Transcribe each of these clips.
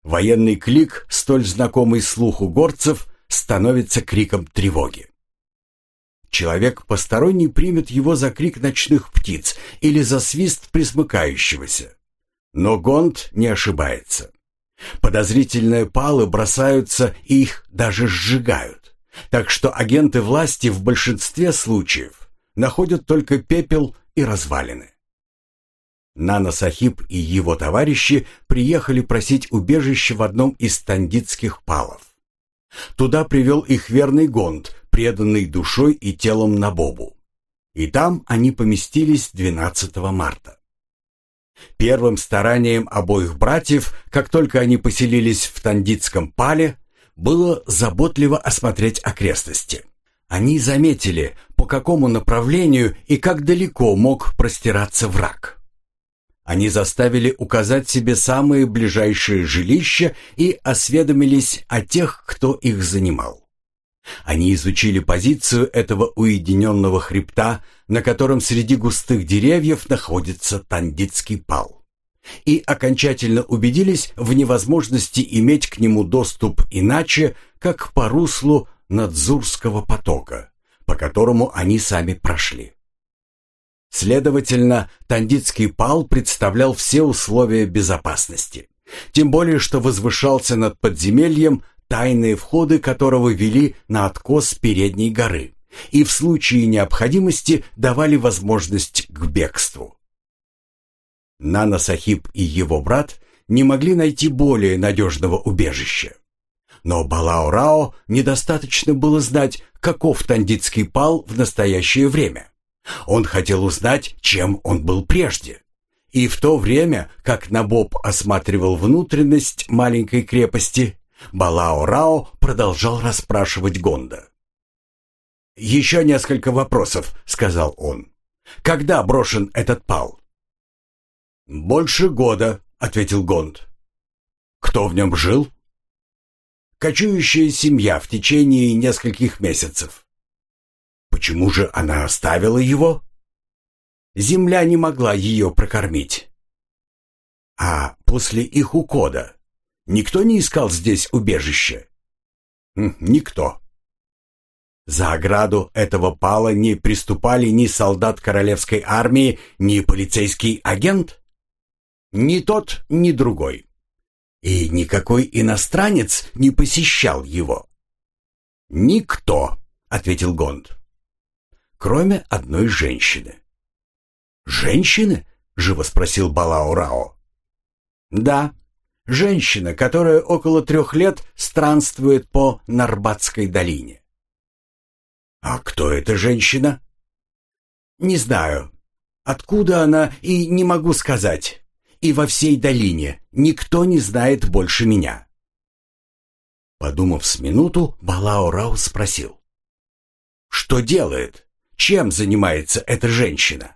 Военный клик, столь знакомый слуху горцев, становится криком тревоги. Человек посторонний примет его за крик ночных птиц или за свист пресмыкающегося. Но Гонд не ошибается. Подозрительные палы бросаются и их даже сжигают. Так что агенты власти в большинстве случаев находят только пепел и развалины. Нана-Сахиб и его товарищи приехали просить убежище в одном из тандитских палов. Туда привел их верный Гонд, преданный душой и телом Набобу. И там они поместились 12 марта. Первым старанием обоих братьев, как только они поселились в тандитском пале, было заботливо осмотреть окрестности. Они заметили, по какому направлению и как далеко мог простираться враг. Они заставили указать себе самые ближайшие жилища и осведомились о тех, кто их занимал. Они изучили позицию этого уединенного хребта, на котором среди густых деревьев находится тандитский пал, и окончательно убедились в невозможности иметь к нему доступ иначе, как по руслу Надзурского потока, по которому они сами прошли. Следовательно, тандитский пал представлял все условия безопасности, тем более что возвышался над подземельем, тайные входы которого вели на откос передней горы и в случае необходимости давали возможность к бегству. Нана-Сахиб и его брат не могли найти более надежного убежища. Но Балао-Рао недостаточно было знать, каков тандитский пал в настоящее время. Он хотел узнать, чем он был прежде. И в то время, как Набоб осматривал внутренность маленькой крепости, Балао-Рао продолжал расспрашивать Гонда. «Еще несколько вопросов», — сказал он. «Когда брошен этот пал?» «Больше года», — ответил Гонд. «Кто в нем жил?» «Кочующая семья в течение нескольких месяцев». «Почему же она оставила его?» «Земля не могла ее прокормить». «А после их ухода никто не искал здесь убежища?» «Никто». За ограду этого пала не приступали ни солдат королевской армии, ни полицейский агент? Ни тот, ни другой. И никакой иностранец не посещал его? «Никто», — ответил Гонд. «Кроме одной женщины». «Женщины?» — живо спросил Балао-Рао. «Да, женщина, которая около 3 лет странствует по Нарбатской долине». «А кто эта женщина?» «Не знаю. Откуда она, и не могу сказать. И во всей долине никто не знает больше меня». Подумав с минуту, Балао-Рао спросил. «Что делает? Чем занимается эта женщина?»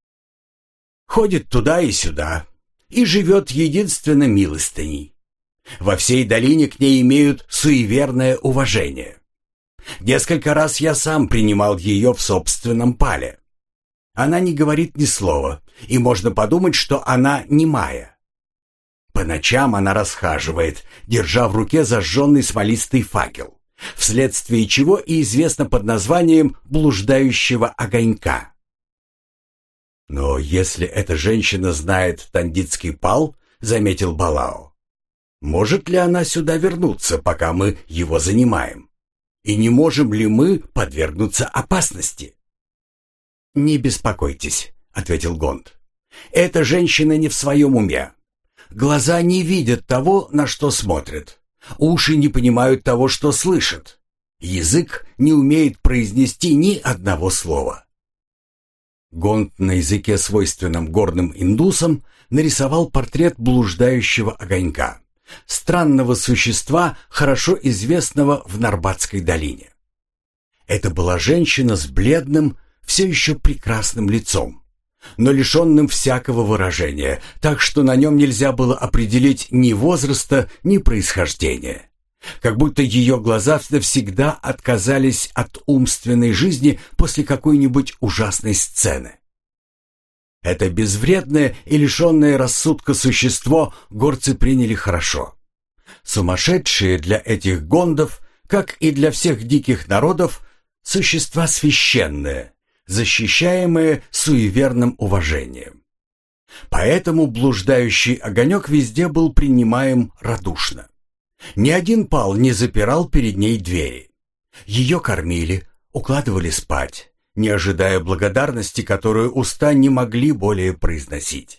«Ходит туда и сюда, и живет единственно милостыней. Во всей долине к ней имеют суеверное уважение. Несколько раз я сам принимал ее в собственном пале. Она не говорит ни слова, и можно подумать, что она немая. По ночам она расхаживает, держа в руке зажженный смолистый факел, вследствие чего и известна под названием блуждающего огонька». «Но если эта женщина знает тандитский пал, — заметил Балао, — может ли она сюда вернуться, пока мы его занимаем? И не можем ли мы подвергнуться опасности?» «Не беспокойтесь», — ответил Гонд. «Эта женщина не в своем уме. Глаза не видят того, на что смотрят. Уши не понимают того, что слышат. Язык не умеет произнести ни одного слова». Гонд на языке, свойственном горным индусам, нарисовал портрет блуждающего огонька, странного существа, хорошо известного в Нарбатской долине. Это была женщина с бледным, все еще прекрасным лицом, но лишенным всякого выражения, так что на нем нельзя было определить ни возраста, ни происхождения. Как будто ее глаза навсегда отказались от умственной жизни после какой-нибудь ужасной сцены. Это безвредное и лишенное рассудка существо горцы приняли хорошо. Сумасшедшие для этих гондов, как и для всех диких народов, существа священные, защищаемые суеверным уважением. Поэтому блуждающий огонек везде был принимаем радушно. Ни один пал не запирал перед ней двери. Ее кормили, укладывали спать, не ожидая благодарности, которую уста не могли более произносить.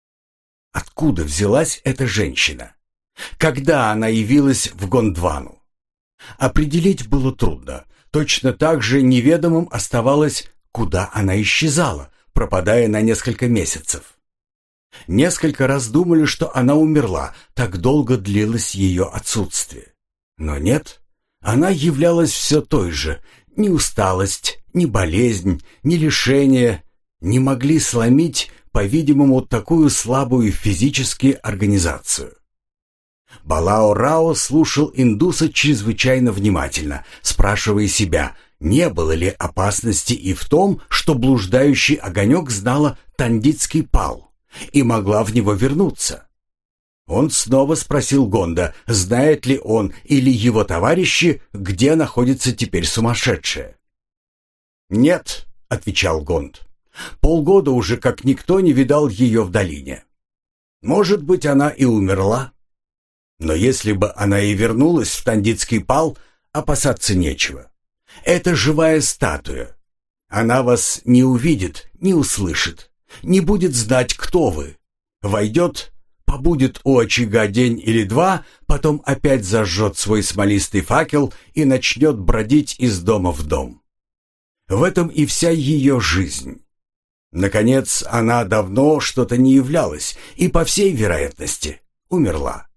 Откуда взялась эта женщина? Когда она явилась в Гондвану? Определить было трудно. Точно так же неведомым оставалось, куда она исчезала, пропадая на несколько месяцев. Несколько раз думали, что она умерла, так долго длилось ее отсутствие. Но нет, она являлась все той же. Ни усталость, ни болезнь, ни лишение не могли сломить, по-видимому, такую слабую физически организацию. Балао-Рао слушал индуса чрезвычайно внимательно, спрашивая себя, не было ли опасности и в том, что блуждающий огонек знала Тандитский пал и могла в него вернуться. Он снова спросил Гонда, знает ли он или его товарищи, где находится теперь сумасшедшая. «Нет», — отвечал Гонд, — «полгода уже как никто не видал ее в долине. Может быть, она и умерла. Но если бы она и вернулась в Тандитский пал, опасаться нечего. Это живая статуя. Она вас не увидит, не услышит, не будет знать, кто вы. Войдет, побудет у очага день или два, потом опять зажжет свой смолистый факел и начнет бродить из дома в дом. В этом и вся ее жизнь. Наконец, она давно что-то не являлась и, по всей вероятности, умерла».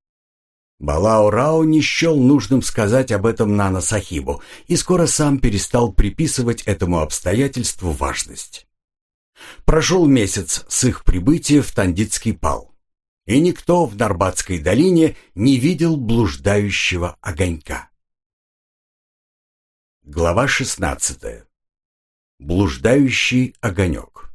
Балао-Рао не счел нужным сказать об этом Нана-Сахибу и скоро сам перестал приписывать этому обстоятельству важность. Прошел месяц с их прибытия в Тандитский пал, и никто в Нарбатской долине не видел блуждающего огонька. Глава 16. Блуждающий огонек.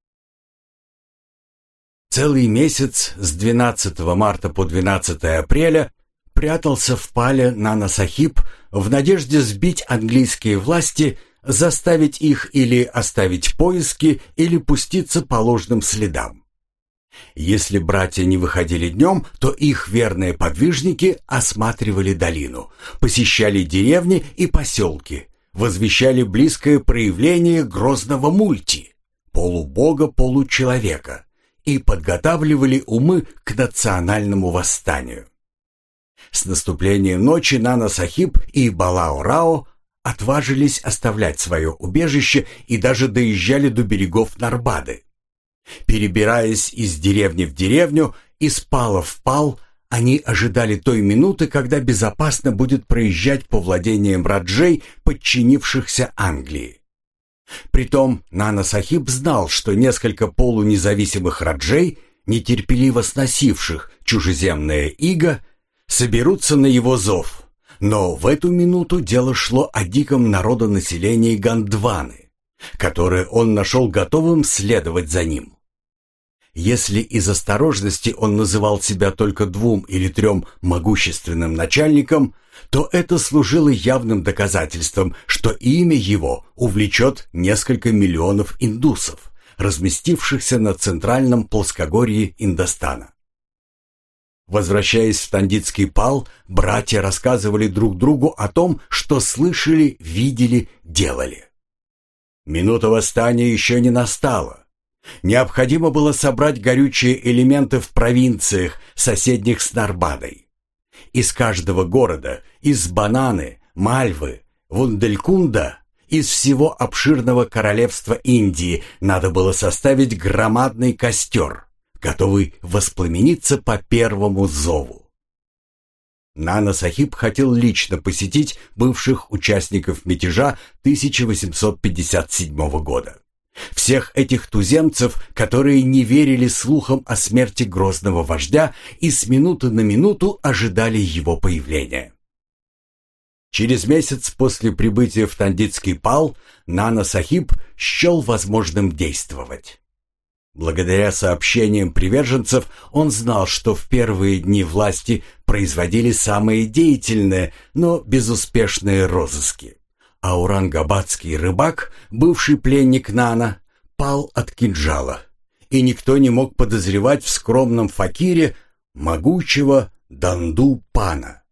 Целый месяц с 12 марта по 12 апреля прятался в пале Нана-Сахиб в надежде сбить английские власти, заставить их или оставить поиски, или пуститься по ложным следам. Если братья не выходили днем, то их верные подвижники осматривали долину, посещали деревни и поселки, возвещали близкое проявление грозного мульти, полубога-получеловека, и подготавливали умы к национальному восстанию. С наступлением ночи Нана-Сахиб и Балао-Рао отважились оставлять свое убежище и даже доезжали до берегов Нарбады. Перебираясь из деревни в деревню, из пала в пал, они ожидали той минуты, когда безопасно будет проезжать по владениям раджей, подчинившихся Англии. Притом Нана-Сахиб знал, что несколько полунезависимых раджей, нетерпеливо сносивших чужеземное иго, соберутся на его зов. Но в эту минуту дело шло о диком народонаселении Гондваны, которое он нашел готовым следовать за ним. Если из осторожности он называл себя только 2 или 3 могущественным начальникам, то это служило явным доказательством, что имя его увлечет несколько миллионов индусов, разместившихся на центральном плоскогорье Индостана. Возвращаясь в Тандитский пал, братья рассказывали друг другу о том, что слышали, видели, делали. Минута восстания еще не настала. Необходимо было собрать горючие элементы в провинциях, соседних с Нарбадой. Из каждого города, из Бананы, Мальвы, Вунделькунда, из всего обширного королевства Индии надо было составить громадный костер, готовый воспламениться по первому зову. Нана-Сахиб хотел лично посетить бывших участников мятежа 1857 года. Всех этих туземцев, которые не верили слухам о смерти грозного вождя и с минуты на минуту ожидали его появления. Через месяц после прибытия в Тандитский пал Нана-Сахиб счел возможным действовать. Благодаря сообщениям приверженцев он знал, что в первые дни власти производили самые деятельные, но безуспешные розыски. Аурангабадский рыбак, бывший пленник Нана, пал от кинжала, и никто не мог подозревать в скромном факире могучего Данду-пана.